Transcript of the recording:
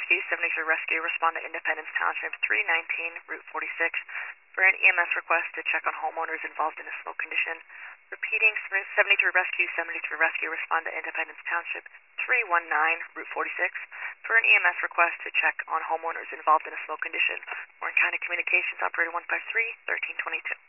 Rescue, 73 Rescue, respond to Independence Township 319, Route 46, for an EMS request to check on homeowners involved in a smoke condition. Repeating, 73 Rescue, 73 Rescue, respond to Independence Township 319, Route 46, for an EMS request to check on homeowners involved in a smoke condition. Warren County Communications, Operator 153, 1322.